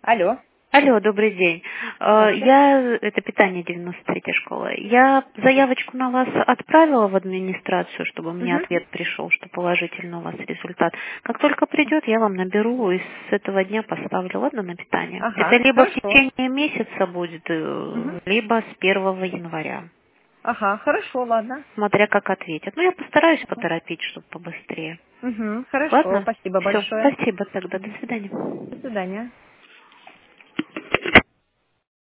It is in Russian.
Алло. Алло, добрый день. Это питание 93-я школа. Я заявочку на вас отправила в администрацию, чтобы мне Угу. ответ пришел, что положительно у вас результат. Как только придет, я вам наберу и с этого дня поставлю, ладно, на питание. Это Ага, либо в хорошо. течение месяца будет, Угу. либо с 1 января. Ага, хорошо, ладно. Смотря как ответят. Ну, я постараюсь поторопить, чтобы побыстрее. Угу. Хорошо, Ладно? спасибо Все, большое. спасибо тогда. До Мгм. свидания. До свидания.